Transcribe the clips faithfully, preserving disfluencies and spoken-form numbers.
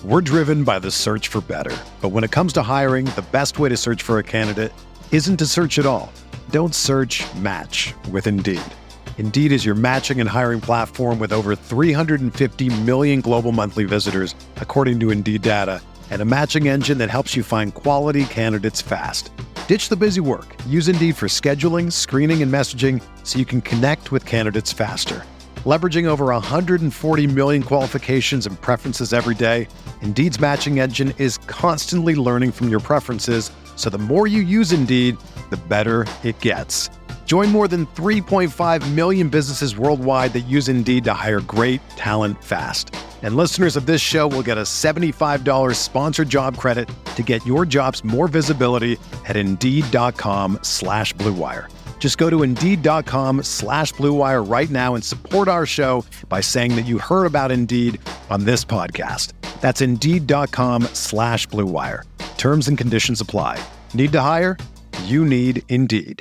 We're driven by the search for better. But when it comes to hiring, the best way to search for a candidate isn't to search at all. Don't search, match with Indeed. Indeed is your matching and hiring platform with over three hundred fifty million global monthly visitors, according to Indeed data, and a matching engine that helps you find quality candidates fast. Ditch the busy work. Use Indeed for scheduling, screening, and messaging so you can connect with candidates faster. Leveraging over one hundred forty million qualifications and preferences every day, Indeed's matching engine is constantly learning from your preferences, so the more you use Indeed, the better it gets. Join more than three point five million businesses worldwide that use Indeed to hire great talent fast. And listeners of this show will get a seventy-five dollars sponsored job credit to get your jobs more visibility at Indeed.com slash Blue Wire. Just go to Indeed.com slash Blue Wire right now and support our show by saying that you heard about Indeed on this podcast. That's Indeed.com slash Blue Wire. Terms and conditions apply. Need to hire? You need Indeed.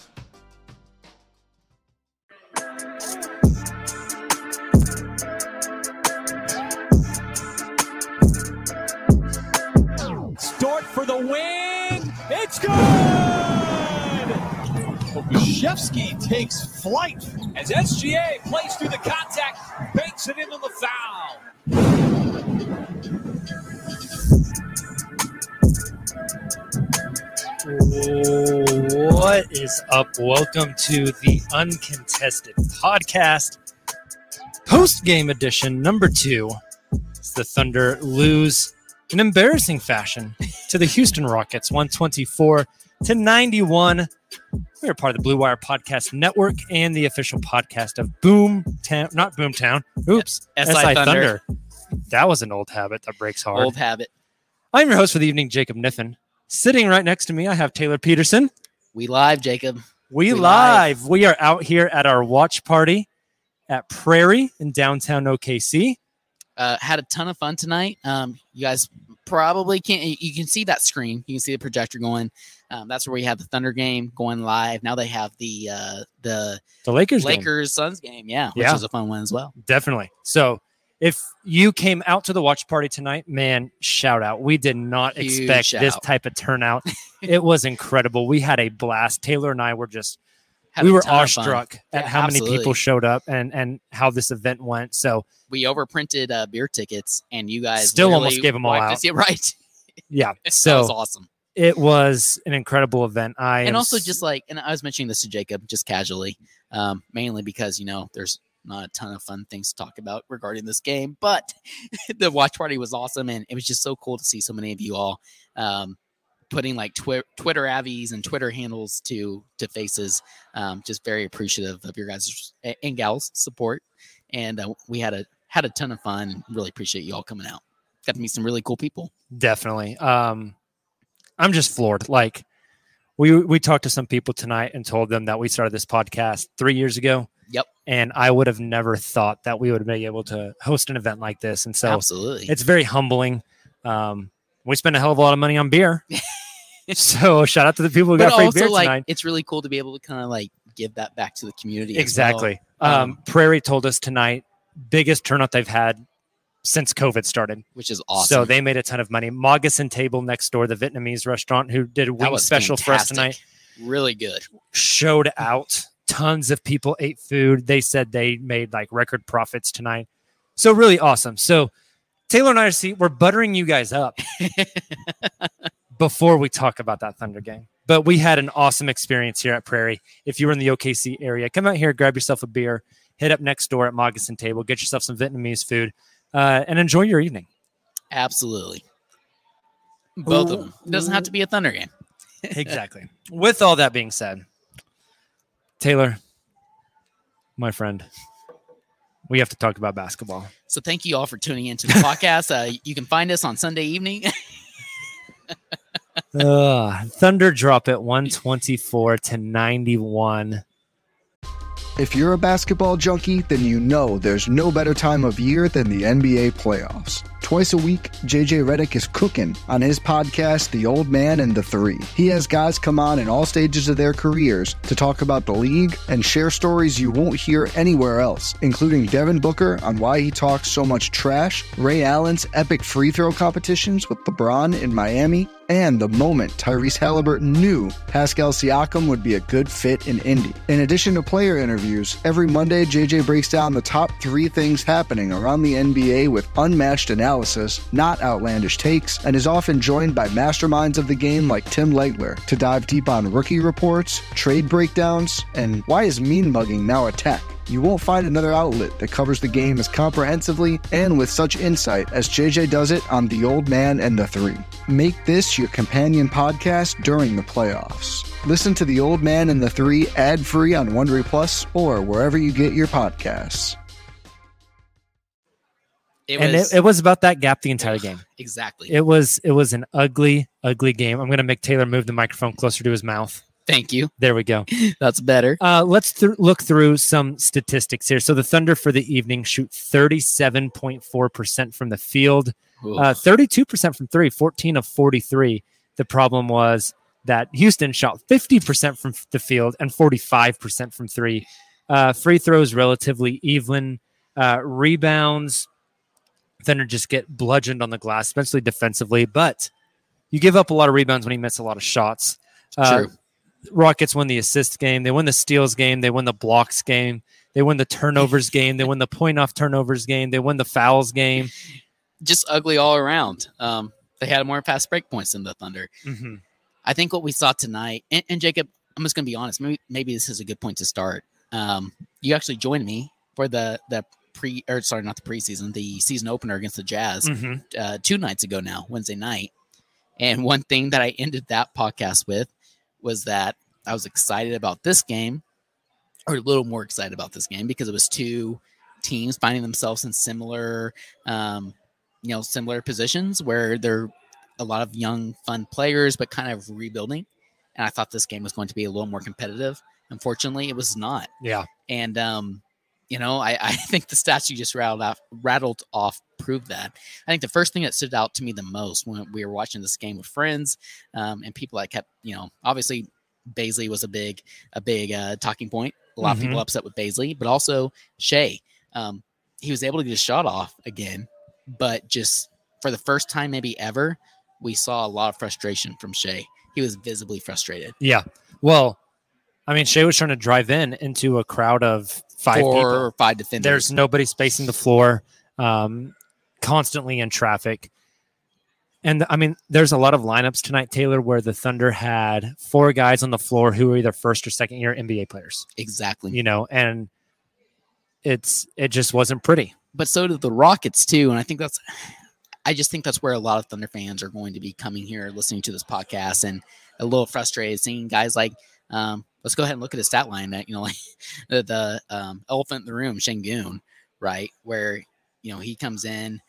Start for the win. It's good. Kokushevsky takes flight as S G A plays through the contact, banks it into the foul. What is up? Welcome to the Uncontested Podcast, post-game edition number two. As the Thunder lose in embarrassing fashion to the Houston Rockets, one twenty-four to ninety-one. We are part of the Blue Wire Podcast Network and the official podcast of Boomtown, not Boomtown. Oops, S I Thunder. Thunder. That was an old habit that breaks hard. Old habit. I'm your host for the evening, Jacob Niffen. Sitting right next to me, I have Taylor Peterson. We live, Jacob. We, We live. live. We are out here at our watch party at Prairie in downtown O K C. Uh, had a ton of fun tonight. Um, you guys probably can't. You can see that screen. You can see the projector going. Um, that's where we have the Thunder game going live. Now they have the uh, the The Lakers game. Lakers Suns game. Yeah, which Yeah. was a fun one as well. Definitely. So if you came out to the watch party tonight, man, shout out. We did not Huge expect shout this out. type of turnout. It was incredible. We had a blast. Taylor and I were just, Had we a were ton of fun. awestruck at Yeah, how absolutely. many people showed up and, and how this event went. So We overprinted uh, beer tickets, and you guys Still literally almost gave 'em all wiped out. us- Yeah, right. yeah, that so was awesome. it was an incredible event. I And am also s- just like, and I was mentioning this to Jacob just casually, um, mainly because, you know, there's not a ton of fun things to talk about regarding this game, but the watch party was awesome. And it was just so cool to see so many of you all um, putting like twi- Twitter avies and Twitter handles to, to faces. Um, just very appreciative of your guys' and gals support. And uh, we had a, had a ton of fun. Really appreciate you all coming out. Got to meet some really cool people. Definitely. Um, I'm just floored. Like we we talked to some people tonight and told them that we started this podcast three years ago. Yep. And I would have never thought that we would be able to host an event like this. And so Absolutely. it's very humbling. Um, we spent a hell of a lot of money on beer. So shout out to the people who But got free also, beer like, tonight. it's really cool to be able to kind of like give that back to the community. as Exactly. well, Um, um, Prairie told us tonight, biggest turnout they've had since COVID started. which is awesome. So they made a ton of money. Maugassin Table next door, the Vietnamese restaurant who did a That wing was special for us fantastic. tonight, Really good. showed out. Tons of people ate food. They said they made like record profits tonight. So really awesome. So Taylor and I are see we're buttering you guys up before we talk about that Thunder game. But we had an awesome experience here at Prairie. If you were in the O K C area, come out here, grab yourself a beer, hit up next door at Maugassin Table, get yourself some Vietnamese food, uh, and enjoy your evening. Absolutely. Both of them. It doesn't have to be a Thunder game. Exactly. With all that being said, Taylor, my friend, we have to talk about basketball. So thank you all for tuning into the podcast. Uh, you can find us on Sunday evening. uh, Thunder drop it one twenty-four to ninety-one. If you're a basketball junkie, then you know there's no better time of year than the N B A playoffs. Twice a week, J J Redick is cooking on his podcast, The Old Man and the Three. He has guys come on in all stages of their careers to talk about the league and share stories you won't hear anywhere else, including Devin Booker on why he talks so much trash, Ray Allen's epic free throw competitions with LeBron in Miami, and the moment Tyrese Halliburton knew Pascal Siakam would be a good fit in Indy. In addition to player interviews, every Monday J J breaks down the top three things happening around the N B A with unmatched analysis, not outlandish takes, and is often joined by masterminds of the game like Tim Legler to dive deep on rookie reports, trade breakdowns, and why is mean mugging now a tech. You won't find another outlet that covers the game as comprehensively and with such insight as J J does it on The Old Man and the Three. Make this your companion podcast during the playoffs. Listen to The Old Man and the Three ad-free on Wondery Plus or wherever you get your podcasts. It and was, it, it was about that gap the entire game. Exactly. It was it was an ugly, ugly game. I'm going to make Taylor move the microphone closer to his mouth. Thank you. There we go. That's better. Uh, let's th- look through some statistics here. So the Thunder for the evening shoot thirty-seven point four percent from the field, uh, thirty-two percent from three, fourteen of forty-three. The problem was that Houston shot fifty percent from the field and forty-five percent from three. Uh, free throws relatively even. Uh, rebounds, Thunder just get bludgeoned on the glass, especially defensively. But you give up a lot of rebounds when you miss a lot of shots. Uh, True. Rockets win the assist game. They win the steals game. They win the blocks game. They win the turnovers game. They win the point off turnovers game. They win the fouls game. Just ugly all around. Um, they had more fast break points than the Thunder. Mm-hmm. I think what we saw tonight, and, and Jacob, I'm just going to be honest. Maybe maybe this is a good point to start. Um, you actually joined me for the the pre, or sorry, not the preseason, the season opener against the Jazz Mm-hmm. uh, two nights ago now, Wednesday night. And one thing that I ended that podcast with was that I was excited about this game, or a little more excited about this game, because it was two teams finding themselves in similar, um, you know, similar positions where they're a lot of young, fun players, but kind of rebuilding. And I thought this game was going to be a little more competitive. Unfortunately, it was not. Yeah. And, um, you know, I, I think the stats you just rattled off, rattled off prove that. I think the first thing that stood out to me the most when we were watching this game with friends um, and people that kept, you know, obviously Bazley was a big, a big uh, talking point. A lot Mm-hmm. of people upset with Bazley, but also Shea. Um, he was able to get a shot off again, but just for the first time maybe ever, we saw a lot of frustration from Shea. He was visibly frustrated. Yeah. Well, I mean, Shea was trying to drive in into a crowd of five Four people. or five defenders. There's nobody spacing the floor, um, constantly in traffic. And I mean, there's a lot of lineups tonight, Taylor, where the Thunder had four guys on the floor who were either first or second year N B A players, Exactly. you know, and it's, it just wasn't pretty. But so did the Rockets too. And I think that's, I just think that's where a lot of Thunder fans are going to be coming here, listening to this podcast, and a little frustrated seeing guys like, um, let's go ahead and look at his stat line that, you know, like the, the um, elephant in the room, Şengün, right? Where, you know, he comes in,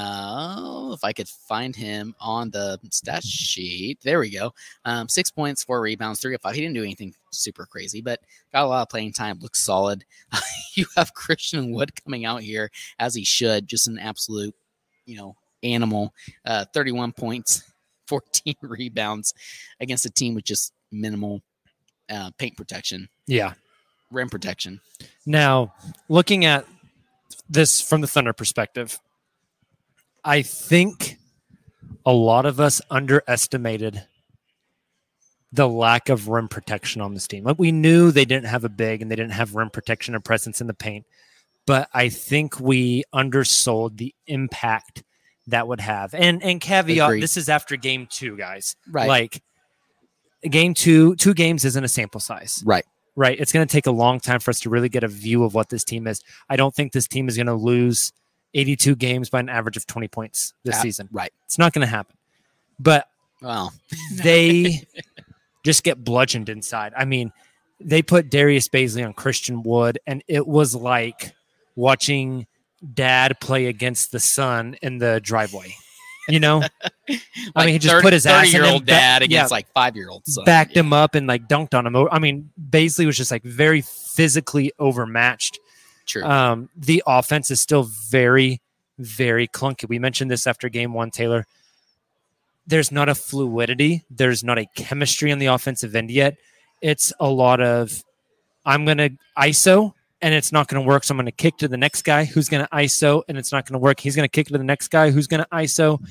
uh, if I could find him on the stat sheet, there we go. Um, six points, four rebounds, three of five. He didn't do anything super crazy, but got a lot of playing time, looks solid. You have Christian Wood coming out here as he should, just an absolute, you know, animal. Uh, thirty-one points, fourteen rebounds against a team with just minimal uh, paint protection, Yeah. rim protection. Now, looking at this from the Thunder perspective, I think a lot of us underestimated the lack of rim protection on this team. Like, we knew they didn't have a big and they didn't have rim protection or presence in the paint, but I think we undersold the impact that would have. And and caveat, Agreed. this is after game two, guys. Right. Like, game two, two games isn't a sample size. Right. Right. It's going to take a long time for us to really get a view of what this team is. I don't think this team is going to lose eighty-two games by an average of twenty points this Uh, season. Right. It's not going to happen. But Well, they just get bludgeoned inside. I mean, they put Darius Bazley on Christian Wood, and it was like watching dad play against the son in the driveway. You know? I mean, he just put his ass in him, thirty-year-old dad ba- against yeah, like five-year-old son. backed Yeah. him up and like dunked on him. I mean, Bazley was just like very physically overmatched. True. Um, the offense is still very, very clunky. We mentioned this after game one, Taylor. There's not a fluidity. There's not a chemistry on the offensive end yet. It's a lot of, I'm going to I S O, and it's not going to work, so I'm going to kick to the next guy who's going to I S O, and it's not going to work. He's going to kick to the next guy who's going to I S O,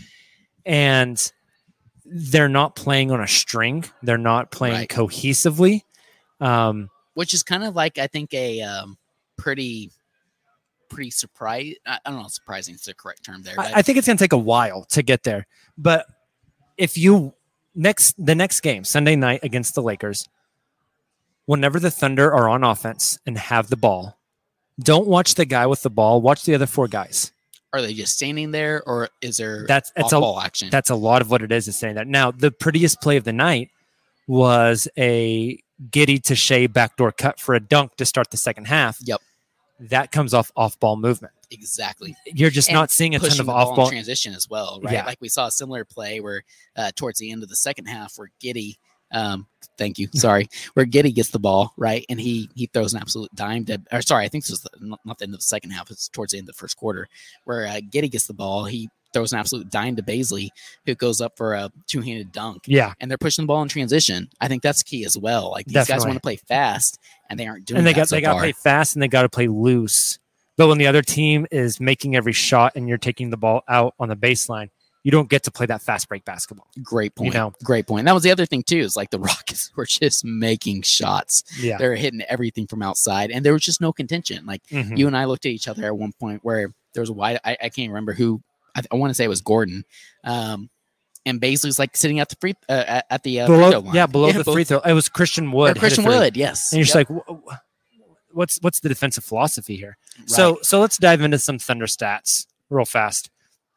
and they're not playing on a string. They're not playing Right. cohesively. Um, Which is kind of like, I think, a um, pretty, pretty surprise. I I don't know if surprising is the correct term there. But I, I think it's going to take a while to get there. But if you next the next game, Sunday night against the Lakers, whenever the Thunder are on offense and have the ball, don't watch the guy with the ball. Watch the other four guys. are they just standing there, or is there That's it's a off-ball action? that's a lot of what it is. Is saying that now the prettiest play of the night was a Giddy to Shea backdoor cut for a dunk to start the second half. Yep. That comes off off ball movement. Exactly. You're just And not seeing a ton pushing of the ball off in ball. transition as well, right? Yeah. Like we saw a similar play where uh, towards the end of the second half, where Giddy, um, thank you, sorry, where Giddy gets the ball, right, and he he throws an absolute dime to, or sorry, I think this was the, not, not the end of the second half, it's towards the end of the first quarter, where uh, Giddy gets the ball, he throws an absolute dime to Baisley, who goes up for a two-handed dunk. Yeah. And they're pushing the ball in transition. I think that's key as well. Like these guys Definitely. want to play fast, and they aren't doing And they that got so they got to far. play fast and they got to play loose. But when the other team is making every shot and you're taking the ball out on the baseline, you don't get to play that fast break basketball. Great point. You know. Great point. That was the other thing too. Is like the Rockets were just making shots. Yeah. They're hitting everything from outside, and there was just no contention. Like Mhm. you and I looked at each other at one point where there was a wide. I, I can't remember who. I, I want to say it was Gordon. Um, and Baisley's like sitting at the free uh, at, at the uh, free below, throw line. yeah, below the both- free throw. It was Christian or Wood. hit a Christian three. Wood. Yes. And you're just Yep. like, "Wh- wh- what's what's the defensive philosophy here? So so let's dive into some Thunder stats real fast.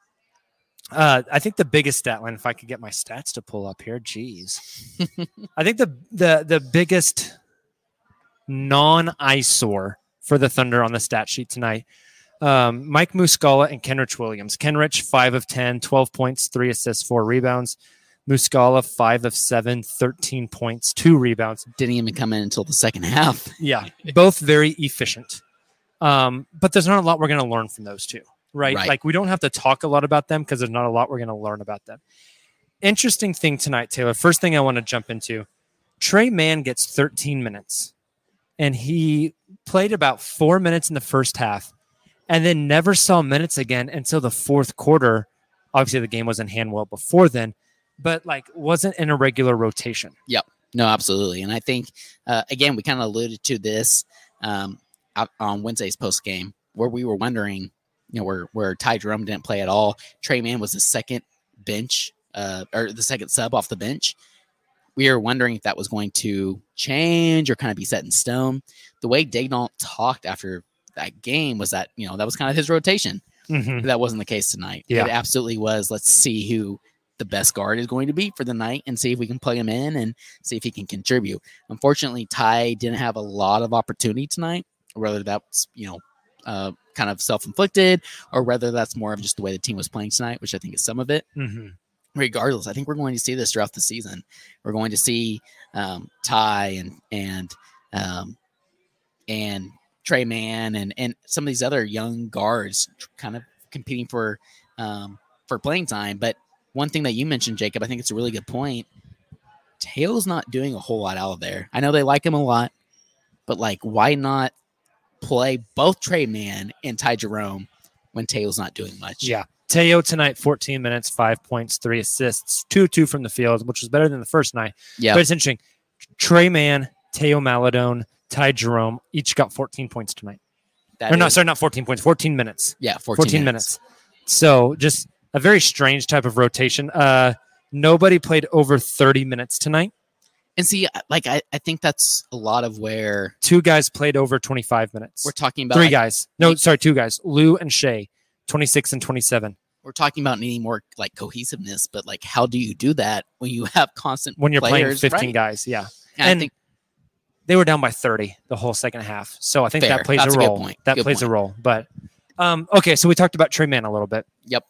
Uh, I think the biggest stat line, if I could get my stats to pull up here, geez. I think the the the biggest non-eyesore for the Thunder on the stat sheet tonight. Um, Mike Muscala and Kenrich Williams. Kenrich, five of ten, twelve points, three assists, four rebounds. Muscala, five of seven, thirteen points, two rebounds. Didn't even come in until the second half. Yeah, both very efficient. Um, but there's not a lot we're going to learn from those two, right? Right. Like we don't have to talk a lot about them because there's not a lot we're going to learn about them. Interesting thing tonight, Taylor. First thing I want to jump into, Trey Mann gets thirteen minutes, and he played about four minutes in the first half, and then never saw minutes again until the fourth quarter. Obviously, the game was in hand well before then, but like wasn't in a regular rotation. No, absolutely. And I think, uh, again, we kind of alluded to this um, out on Wednesday's post game where we were wondering, you know, where, where Ty Jerome didn't play at all. Trey Mann was the second bench uh, or the second sub off the bench. We were wondering if that was going to change or kind of be set in stone. The way Daigneault talked after that game was that, you know, that was kind of his rotation. Mm-hmm. That wasn't the case tonight. Yeah. It absolutely was. Let's see who the best guard is going to be for the night and see if we can plug him in and see if he can contribute. Unfortunately, Ty didn't have a lot of opportunity tonight, whether that's, you know, uh, kind of self-inflicted or whether that's more of just the way the team was playing tonight, which I think is some of it. Mm-hmm. Regardless, I think we're going to see this throughout the season. We're going to see um, Ty and and um, and Trey Mann and and some of these other young guards kind of competing for um, for playing time. But one thing that you mentioned, Jacob, I think it's a really good point. Teo's not doing a whole lot out there. I know they like him a lot, but like, why not play both Trey Mann and Ty Jerome when Teo's not doing much? Yeah. Teo tonight, fourteen minutes, five points, three assists, two two from the field, which was better than the first night. yeah. But it's interesting. Trey Mann, Teo Maladone, Ty Jerome each got fourteen points tonight. That or not, is- sorry, not fourteen points, fourteen minutes. yeah, fourteen, fourteen minutes. minutes. So just a very strange type of rotation. Uh, nobody played over thirty minutes tonight. And see, like, I, I think that's a lot of where Two guys played over twenty-five minutes. we're talking about. Three like, guys. No, sorry, two guys. Lou and Shea, twenty-six and twenty-seven. We're talking about needing more like cohesiveness, but like, how do you do that when you have constant When you're playing players, fifteen right? guys, yeah. And, And I think They were down by thirty the whole second half. So I think Fair. that plays That's a a good role. point. That Good plays a point. role. But um, okay, so we talked about Trey Mann a little bit. Yep.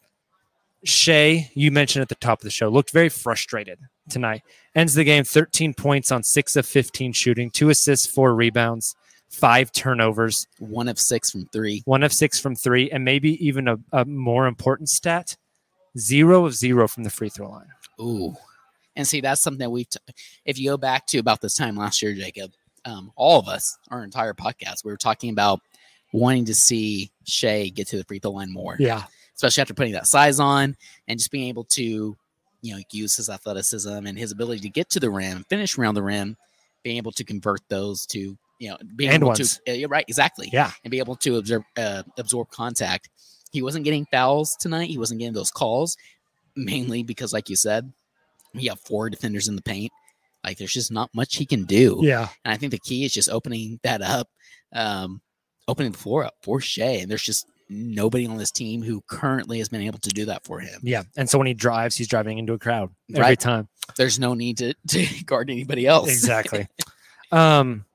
Shea, you mentioned at the top of the show, looked very frustrated tonight. Ends the game thirteen points on six of fifteen shooting, two assists, four rebounds, five turnovers, One of six from three. one of six from three, and maybe even a, a more important stat, zero of zero from the free throw line. Ooh. And see, that's something that we've, t- if you go back to about this time last year, Jacob, um, all of us, our entire podcast, we were talking about wanting to see Shea get to the free throw line more. Yeah. Especially after putting that size on and just being able to, you know, use his athleticism and his ability to get to the rim, finish around the rim, being able to convert those to, you know, being And able ones. to, uh, you're right, exactly. Yeah. And be able to absorb, uh, absorb contact. He wasn't getting fouls tonight. He wasn't getting those calls, mainly because, like you said, we have four defenders in the paint. Like, there's just not much he can do. Yeah. And I think the key is just opening that up, um, opening the floor up for Shea. And there's just nobody on this team who currently has been able to do that for him. Yeah. And so when he drives, he's driving into a crowd every Right. time. There's no need to, to guard anybody else. Exactly. um,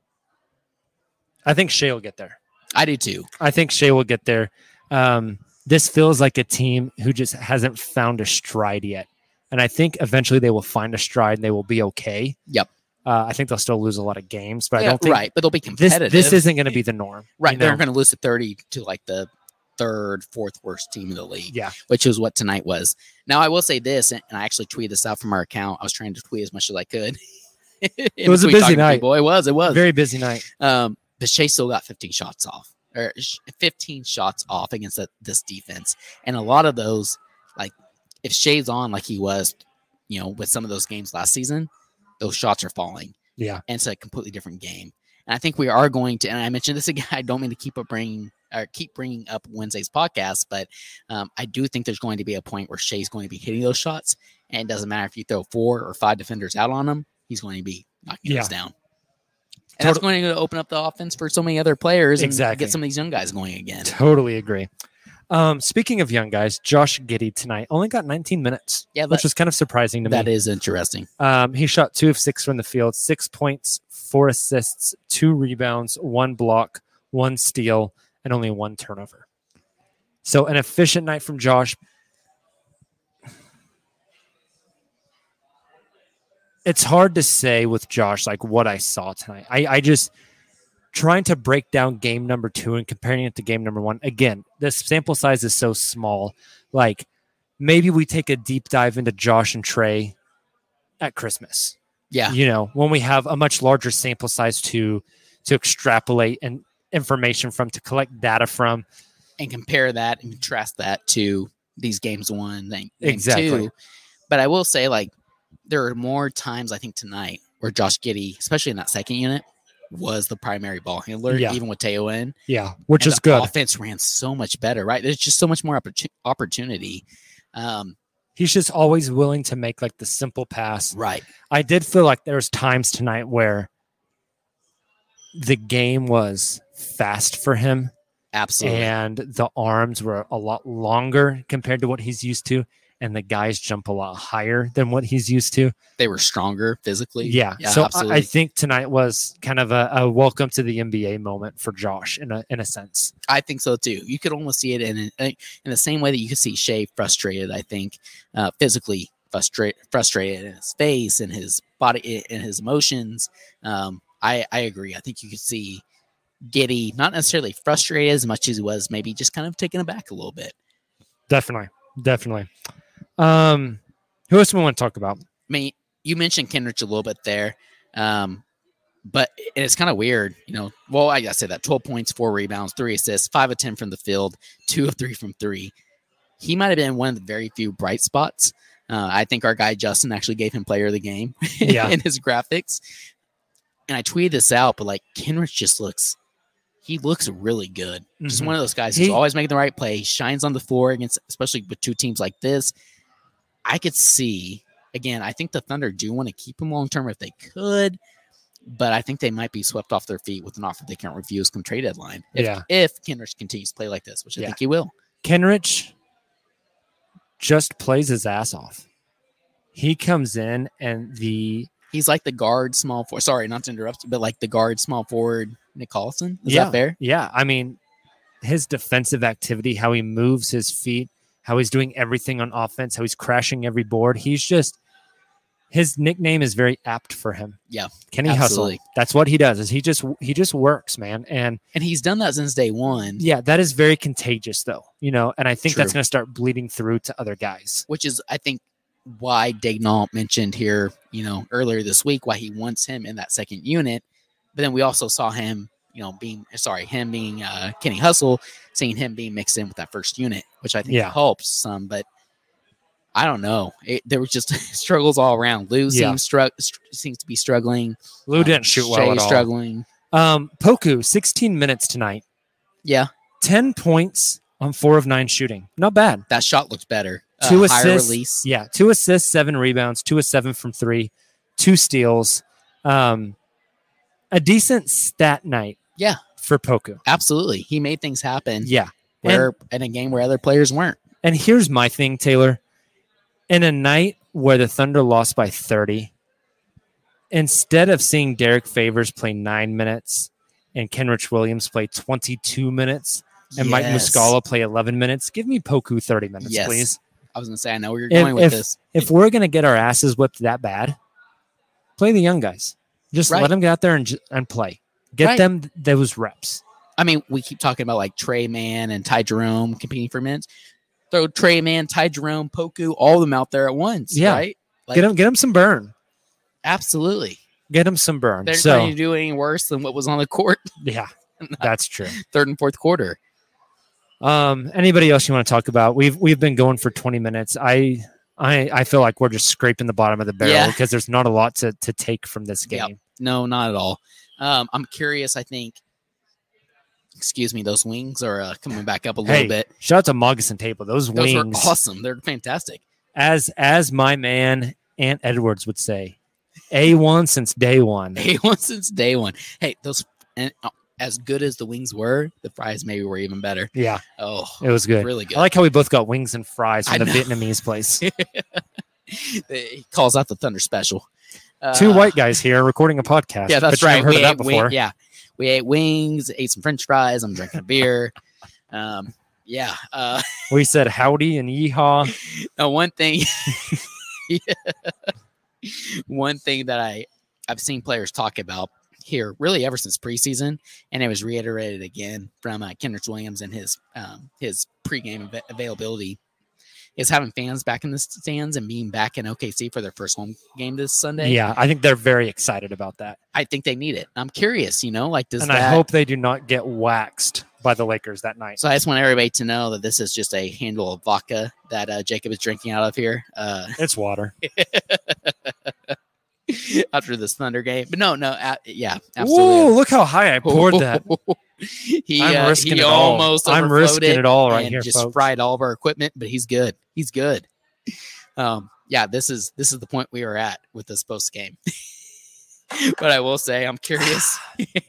I think Shea will get there. I do too. I think Shea will get there. Um, this feels like a team who just hasn't found a stride yet. And I think eventually they will find a stride and they will be okay. Yep. Uh, I think they'll still lose a lot of games, but I Yeah, don't think right, but they'll be this competitive. this isn't going to be the norm. right. you They're know? going to lose to thirty to like the third, fourth worst team in the league, Yeah. which is what tonight was. Now, I will say this, and I actually tweeted this out from our account. I was trying to tweet as much as I could. It was a busy night. Boy, it was. It was. Very busy night. Um, but Shea still got fifteen shots off, or sh- fifteen shots off against the, this defense, and a lot of those, like if Shea's on like he was, you know, with some of those games last season, those shots are falling, Yeah. and it's a completely different game. And I think we are going to, and I mentioned this again. I don't mean to keep up bringing or keep bringing up Wednesday's podcast, but um, I do think there's going to be a point where Shea's going to be hitting those shots, and it doesn't matter if you throw four or five defenders out on him, he's going to be knocking Yeah. those down. And that's going to open up the offense for so many other players and Exactly. get some of these young guys going again. Totally agree. Um, speaking of young guys, Josh Giddey tonight only got nineteen minutes, Yeah, which that, was kind of surprising to that me. is interesting. Um, he shot two of six from the field, six points, four assists, two rebounds, one block, one steal, and only one turnover. So an efficient night from Josh. It's hard to say with Josh, like what I saw tonight. I, I just trying to break down game number two and comparing it to game number one. Again, the sample size is so small. Like maybe we take a deep dive into Josh and Trey at Christmas. Yeah. You know, when we have a much larger sample size to to extrapolate and information from, to collect data from. And compare that and contrast that to these games one and game Exactly. two. But I will say, like, there are more times I think tonight where Josh Giddey, especially in that second unit, was the primary ball handler, Yeah. even with Teo in. Yeah, which And is the good. Offense ran so much better, right? There's just so much more opportu- opportunity. Um, He's just always willing to make like the simple pass. right. I did feel like there was times tonight where the game was fast for him Absolutely. and the arms were a lot longer compared to what he's used to, and the guys jump a lot higher than what he's used to. They were stronger physically. Yeah. Yeah, so I, absolutely. I think tonight was kind of a, a welcome to the N B A moment for Josh in a in a sense. I think so too. You could almost see it in in the same way that you could see Shea frustrated. I think uh, physically frustrated, frustrated in his face and his body and his emotions. Um, I I agree. I think you could see Giddey not necessarily frustrated as much as he was maybe just kind of taken aback a little bit. Definitely, definitely. Um, who else do we want to talk about? I mean, you mentioned Kenrich a little bit there, um, but and it's kind of weird, you know. Well, I gotta say that twelve points, four rebounds, three assists, five of ten from the field, two of three from three. He might have been one of the very few bright spots. Uh, I think our guy Justin actually gave him player of the game Yeah. in his graphics. And I tweeted this out, but like Kenrich just looks, he looks really good. Just Mhm. one of those guys who's He- always making the right play. He shines on the floor against, especially with two teams like this. I could see, again, I think the Thunder do want to keep him long term if they could, but I think they might be swept off their feet with an offer they can't refuse come trade deadline. If, Yeah. if Kenrich continues to play like this, which I Yeah. think he will. Kenrich just plays his ass off. He comes in and the He's like the guard small forward. Sorry, not to interrupt you, but like the guard small forward Nick Collison. Is yeah, that fair? Yeah, I mean, his defensive activity, how he moves his feet, how he's doing everything on offense, how he's crashing every board. He's just his nickname is very apt for him. Yeah, Kenny absolutely. Hustle. That's what he does. Is he just he just works, man. And And he's done that since day one. yeah, that is very contagious, though. You know, and I think True. that's going to start bleeding through to other guys. Which is, I think, why Daignault mentioned here, you know, earlier this week, why he wants him in that second unit. But then we also saw him, you know, being sorry, him being uh, Kenny Hustle, seeing him being mixed in with that first unit, which I think Yeah. helps some. But I don't know. It, there was just struggles all around. Lou Yeah. seems stru- str- seems to be struggling. Lou Uh, didn't shoot well Shea at all. struggling. Um, Poku, sixteen minutes tonight, Yeah, ten points on four of nine shooting. Not bad. that shot looked better. Uh, Two higher assists. release. Yeah, two assists, seven rebounds, two of seven from three, two steals. Um, a decent stat night. Yeah. For Poku. Absolutely. He made things happen. Yeah. Where in a game where other players weren't. And here's my thing, Taylor. In a night where the Thunder lost by thirty, instead of seeing Derek Favors play nine minutes and Kenrich Williams play twenty-two minutes and Mike Yes. Muscala play eleven minutes, give me Poku thirty minutes, Yes. please. I was gonna say I know where you're If- going with if- this. If we're going to get our asses whipped that bad, play the young guys. Just Right. let them get out there and, j- and play. Get Right. them th- those reps. I mean, we keep talking about like Trey Mann and Ty Jerome competing for minutes. Throw Trey Mann, Ty Jerome, Poku, all of them out there at once. Yeah. Right? Like, get them get them some burn. absolutely. Get them some burn. They're So, trying to do any worse than what was on the court yeah, that's true. third and fourth quarter. Um, anybody else you want to talk about? We've we've been going for twenty minutes. I I I feel like we're just scraping the bottom of the barrel Yeah. because there's not a lot to to take from this game. Yep. No, not at all. Um, I'm curious. I think. Excuse me. Those wings are uh, coming back up a little Hey, bit. shout out to Moccasin Table. Those, Those wings, were awesome. They're fantastic. as as my man Ant Edwards would say, A one since day one. A one since day one. Hey, those and uh, as good as the wings were, the fries maybe were even better. Yeah, Oh, it was good. really good. I like how we both got wings and fries I from the know. Vietnamese place. He calls out the Thunder Special. Uh, Two white guys here recording a podcast. Yeah, that's Bet you right. never heard we of that ate, before. We, yeah, we ate wings, ate some French fries. I'm drinking a beer. Um, yeah. Uh, We said howdy and yeehaw. uh, one thing, one thing that I I've seen players talk about here really ever since preseason, and it was reiterated again from uh, Kenrich Williams and his um, his pregame av- availability, is having fans back in the stands and being back in O K C for their first home game this Sunday. Yeah, I think they're very excited about that. I think they need it. I'm curious, you know, like does And that? I hope they do not get waxed by the Lakers that night. So I just want everybody to know that this is just a handle of vodka that uh, Jacob is drinking out of here uh, It's water. after this Thunder game. But no, no, uh, yeah, absolutely. Ooh, look how high I poured that. he I'm uh, risking he it all. almost I'm risking overflowed it all right and here, just folks. fried all of our equipment, but he's good. He's good. Um, yeah, this is this is the point we are at with this post game. But I will say, I'm curious.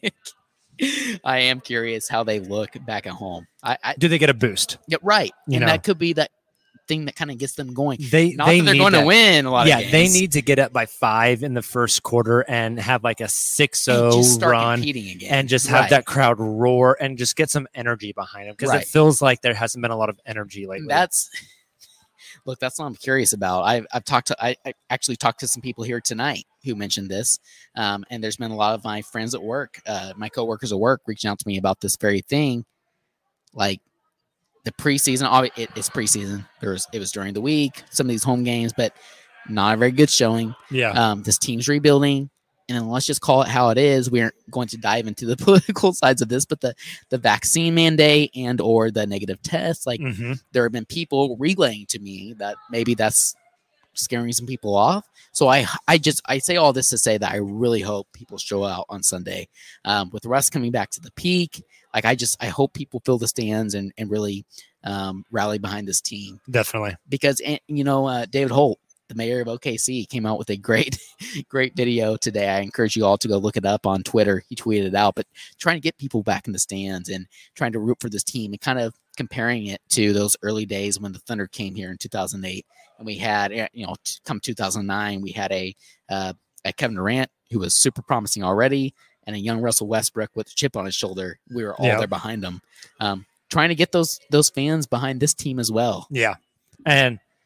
I am curious how they look back at home. I, I Do they get a boost? yeah, right, You and know. that could be that thing that kind of gets them going. They Not they that they're need going that. to win a lot Yeah, of games. they need to get up by five in the first quarter and have like a six and oh just start run competing again and just have Right. that crowd roar and just get some energy behind them because Right. it feels like there hasn't been a lot of energy lately. That's look. That's what I'm curious about. I've I've talked to I, I actually talked to some people here tonight who mentioned this, um, and there's been a lot of my friends at work, uh, my coworkers at work, reaching out to me about this very thing. Like the preseason, obvi- it, it's preseason. There was it was during the week, some of these home games, but not a very good showing. yeah. Um, this team's rebuilding, and then let's just call it how it is. We aren't going to dive into the political sides of this, but the the vaccine mandate and or the negative test, like Mhm. there have been people relaying to me that maybe that's scaring some people off. So I I just I say all this to say that I really hope people show out on Sunday. Um, with Russ coming back to the peak, like I just I hope people fill the stands and and really um, rally behind this team Definitely. because and, you know uh, David Holt, the mayor of O K C, came out with a great great video today. I encourage you all to go look it up on Twitter. He tweeted it out, but trying to get people back in the stands and trying to root for this team and kind of comparing it to those early days when the Thunder came here in two thousand eight. And we had, eh, you know, t- come two thousand nine, we had a, uh, a Kevin Durant who was super promising already and a young Russell Westbrook with a chip on his shoulder. We were all Yeah. there behind him, um, trying to get those those fans behind this team as well. Yeah. And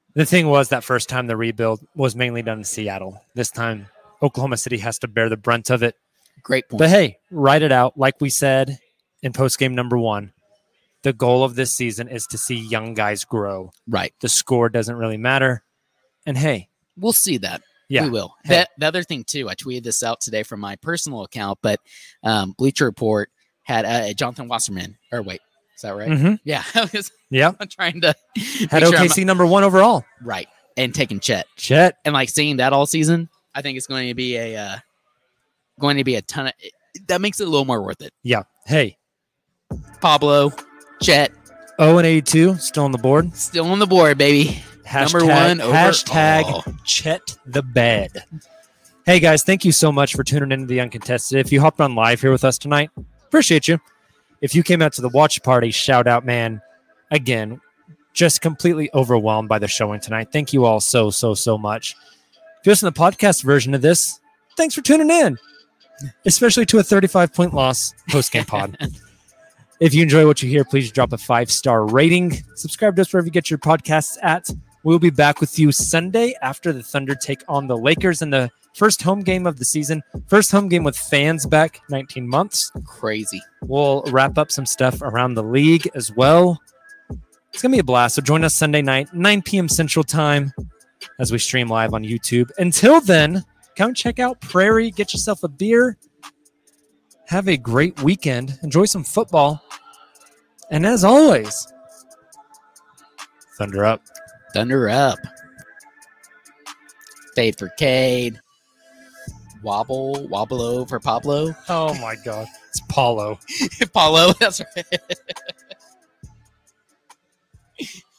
The thing was that first time the rebuild was mainly done in Seattle. This time, Oklahoma City has to bear the brunt of it. Great point. But hey, write it out. Like we said in postgame number one, the goal of this season is to see young guys grow. Right. The score doesn't really matter. And hey, we'll see that. Yeah. We will. Hey. The, the other thing, too, I tweeted this out today from my personal account, but um, Bleacher Report had uh, Jonathan Wasserman. Or wait, is that right? Mm-hmm. Yeah. I was Yeah. I'm trying to. Had make O K C sure number one overall. right. And taking Chet. Chet. And like seeing that all season, I think it's going to be a uh, going to be a ton of that makes it a little more worth it. Yeah. Hey, Pablo, Chet, oh and eighty-two still on the board. still on the board, baby. Hashtag, Number one over hashtag all. Chet the bed. Hey guys, thank you so much for tuning into the Uncontested. If you hopped on live here with us tonight, appreciate you. If you came out to the watch party, shout out, man. Again, just completely overwhelmed by the showing tonight. Thank you all so, so, so much. If you listen to the podcast version of this, thanks for tuning in, especially to a thirty-five point loss post-game pod. If you enjoy what you hear, please drop a five-star rating. Subscribe to us wherever you get your podcasts at. We'll be back with you Sunday after the Thunder take on the Lakers in the first home game of the season. First home game with fans back nineteen months. Crazy. We'll wrap up some stuff around the league as well. It's going to be a blast. So join us Sunday night, nine p.m. Central Time, as we stream live on YouTube. Until then, come check out Prairie. Get yourself a beer. Have a great weekend. Enjoy some football. And as always, Thunder up. Thunder up. Fade for Cade. Wobble, wobble for Pablo. Oh, my God. It's Paulo. Paulo, that's right.